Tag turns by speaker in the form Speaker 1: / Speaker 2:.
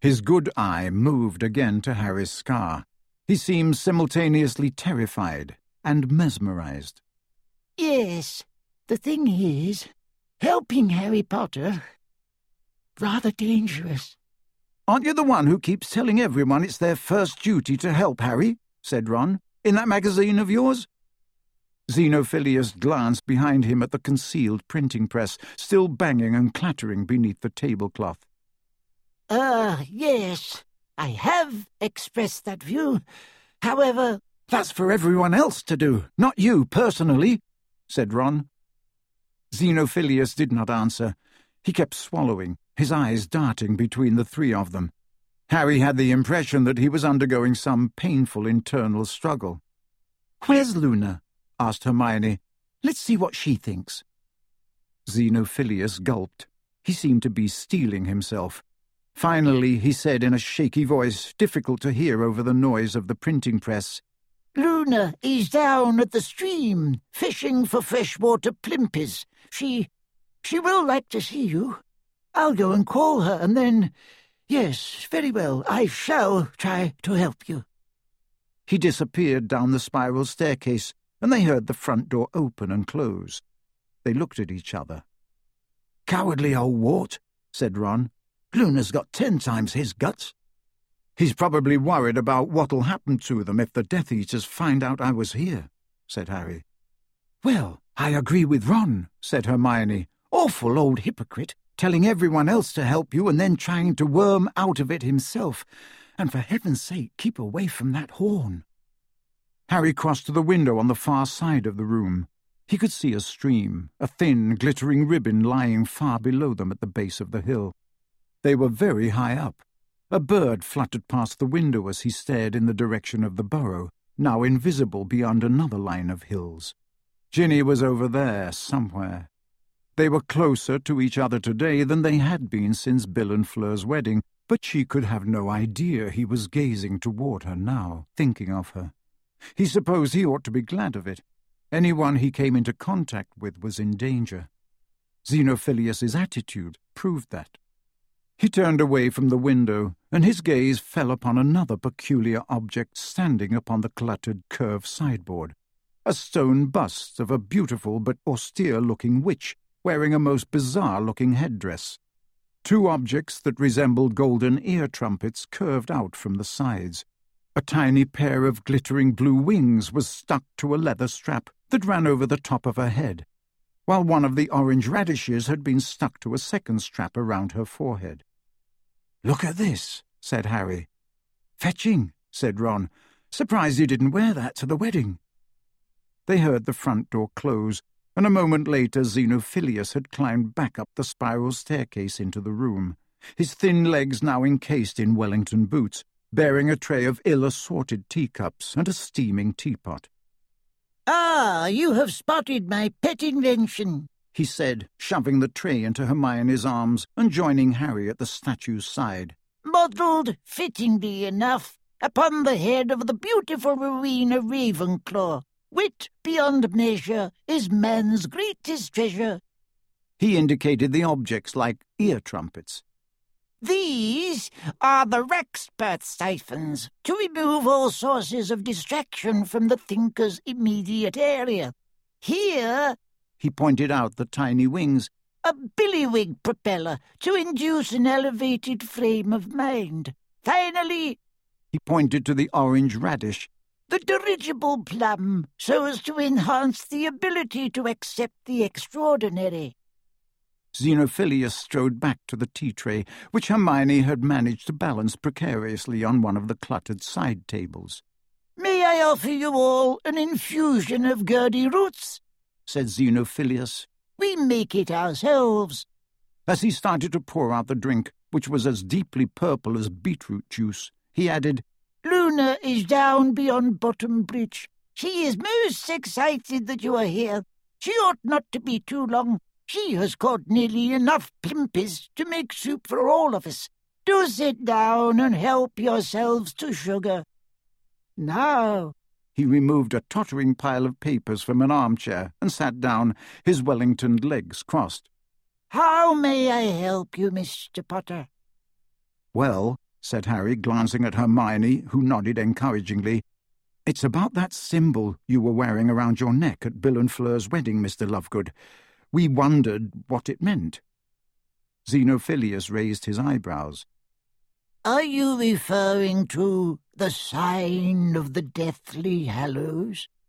Speaker 1: His good eye moved again to Harry's scar. He seemed simultaneously terrified and mesmerized.
Speaker 2: Yes, the thing is, helping Harry Potter, rather dangerous.
Speaker 1: "Aren't you the one who keeps telling everyone it's their first duty to help Harry?" said Ron. "In that magazine of yours?" Xenophilius glanced behind him at the concealed printing press, still banging and clattering beneath the tablecloth.
Speaker 2: Yes, I have expressed that view. However,
Speaker 1: "That's for everyone else to do, not you personally," said Ron. Xenophilius did not answer. He kept swallowing, his eyes darting between the three of them. Harry had the impression that he was undergoing some painful internal struggle. "Where's Luna?" asked Hermione. "Let's see what she thinks." Xenophilius gulped. He seemed to be steeling himself. Finally, he said in a shaky voice, difficult to hear over the noise of the printing press,
Speaker 2: "Luna is down at the stream, fishing for freshwater plimpies. She will like to see you. I'll go and call her, and then... Yes, very well, I shall try to help you."
Speaker 1: He disappeared down the spiral staircase, and they heard the front door open and close. They looked at each other. "Cowardly old wart," said Ron. "Luna's got 10 times his guts." "He's probably worried about what'll happen to them if the Death Eaters find out I was here," said Harry. "Well, I agree with Ron," said Hermione. "Awful old hypocrite, telling everyone else to help you and then trying to worm out of it himself. And for heaven's sake, keep away from that horn." Harry crossed to the window on the far side of the room. He could see a stream, a thin, glittering ribbon lying far below them at the base of the hill. They were very high up. A bird fluttered past the window as he stared in the direction of the burrow, now invisible beyond another line of hills. Ginny was over there, somewhere. They were closer to each other today than they had been since Bill and Fleur's wedding, but she could have no idea he was gazing toward her now, thinking of her. He supposed he ought to be glad of it. Anyone he came into contact with was in danger. Xenophilius's attitude proved that. He turned away from the window, and his gaze fell upon another peculiar object standing upon the cluttered curved sideboard, a stone bust of a beautiful but austere-looking witch wearing a most bizarre-looking headdress. 2 objects that resembled golden ear trumpets curved out from the sides. A tiny pair of glittering blue wings was stuck to a leather strap that ran over the top of her head, while one of the orange radishes had been stuck to a second strap around her forehead. "Look at this," said Harry. "Fetching," said Ron. "Surprised you didn't wear that to the wedding." They heard the front door close, and a moment later Xenophilius had climbed back up the spiral staircase into the room, his thin legs now encased in Wellington boots, bearing a tray of ill-assorted teacups and a steaming teapot.
Speaker 2: "Ah, you have spotted my pet invention,"
Speaker 1: he said, shoving the tray into Hermione's arms and joining Harry at the statue's side.
Speaker 2: "Modelled, fittingly enough, upon the head of the beautiful Rowena Ravenclaw. Wit beyond measure is man's greatest treasure."
Speaker 1: He indicated the objects like ear trumpets.
Speaker 2: "These are the Rexpert siphons, to remove all sources of distraction from the thinker's immediate area. Here,"
Speaker 1: he pointed out the tiny wings,
Speaker 2: "a billywig propeller to induce an elevated frame of mind. Finally,"
Speaker 1: he pointed to the orange radish,
Speaker 2: "the dirigible plum, so as to enhance the ability to accept the extraordinary."
Speaker 1: Xenophilius strode back to the tea tray, which Hermione had managed to balance precariously on one of the cluttered side tables.
Speaker 2: "May I offer you all an infusion of Gurdy roots?"
Speaker 1: said Xenophilius.
Speaker 2: "We make it ourselves."
Speaker 1: As he started to pour out the drink, which was as deeply purple as beetroot juice, he added,
Speaker 2: "Luna is down beyond Bottom Bridge. She is most excited that you are here. She ought not to be too long. She has caught nearly enough plimpies to make soup for all of us. Do sit down and help yourselves to sugar. Now,"
Speaker 1: he removed a tottering pile of papers from an armchair and sat down, his Wellington legs crossed.
Speaker 2: "how may I help you, Mr. Potter?"
Speaker 1: "Well," said Harry, glancing at Hermione, who nodded encouragingly. "It's about that symbol you were wearing around your neck at Bill and Fleur's wedding, Mr. Lovegood. We wondered what it meant." Xenophilius raised his eyebrows.
Speaker 2: "Are you referring to the sign of the Deathly Hallows?"